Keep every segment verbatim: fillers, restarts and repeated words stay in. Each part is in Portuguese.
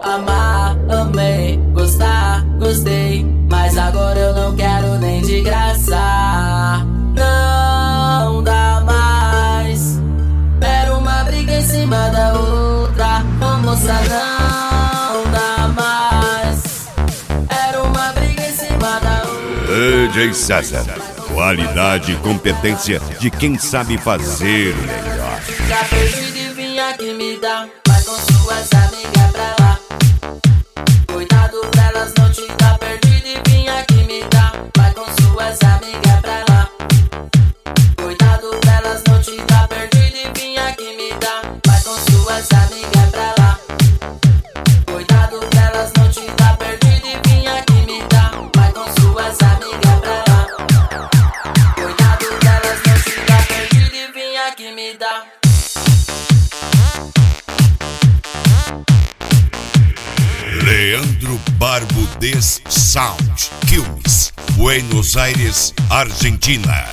amar, amei, gostar, gostei, mas agora eu não quero nem de graça. Não dá mais. Era uma briga em cima da outra. Ô moça, não dá mais. Era uma briga em cima da outra. D J César, qualidade e competência de quem sabe fazer o melhor. Já perdi e vim aqui me dar, vai com suas amigas pra lá. Cuidado pra elas não te dar, perdido e vim aqui me dar, vai com suas amigas pra lá. Cuidado pra elas não te dar, perdido e vim aqui me dar, vai com suas amigas pra lá. Cuidado pra elas não te dar, perdido e vim aqui me dar, vai com suas amigas pra lá. Cuidado pra elas não te dar, perdido e vim aqui me dar. Leandro Barbo Des Sound Quilmes, Buenos Aires, Argentina.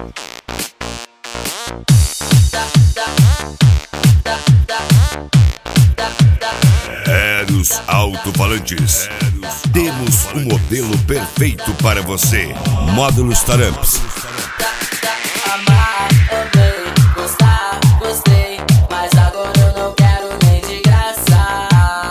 Eros Alto-Falantes. Temos um modelo perfeito para você. Módulos Taramps. Amar, amei, gostar, gostei, mas agora eu não quero nem de graça.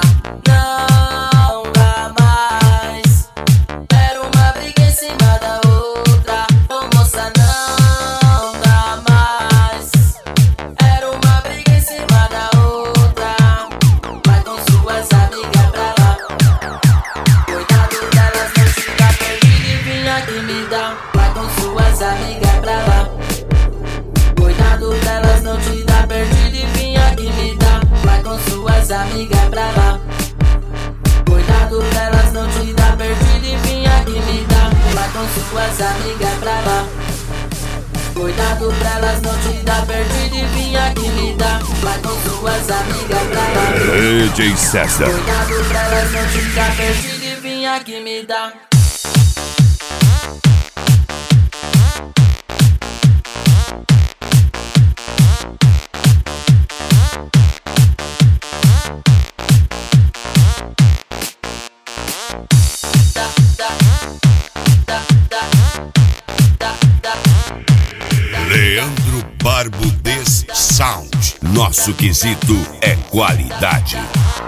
Não dá mais. Era uma briga em cima da outra. Ô moça, não dá mais. Era uma briga em cima da outra. Vai com suas amigas pra lá. Cuidado delas não te dar, perdido e vim aqui me dar, vai com suas amigas pra lá. Cuidado pra elas não te dar, perdido e vim aqui me dar, vai com suas amigas pra lá. Cuidado pra elas não te dar, perdido e vim aqui me dar, vai com suas amigas pra lá. Cuidado pra elas não te dar, perdido e vim aqui me dar, vai com suas amigas pra lá. D J César. Cuidado pra elas não te dar, perdido e vim aqui me dar. Leandro Barbo Des Sound. Nosso quesito é qualidade.